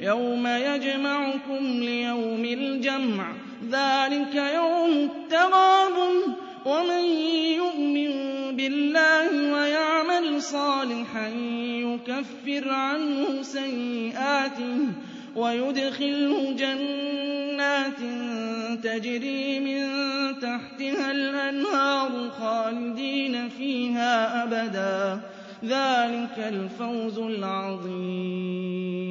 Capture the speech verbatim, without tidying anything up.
يَوْمَ يَجْمَعُكُمْ لِيَوْمِ الْجَمْعِ ۖ ذَٰلِكَ يَوْمُ التَّغَابُنِ ۗ وَمَن يُؤْمِن بِاللَّهِ وَيَعْمَلْ صَالِحًا يُكَفِّرْ عَنْهُ سَيِّئَاتِهِ وَيُدْخِلْهُ جَنَّاتٍ تَجْرِي مِن تَحْتِهَا الْأَنْهَارُ خَالِدِينَ فِيهَا أَبَدًا ۚ ذَٰلِكَ الْفَوْزُ الْعَظِيمُ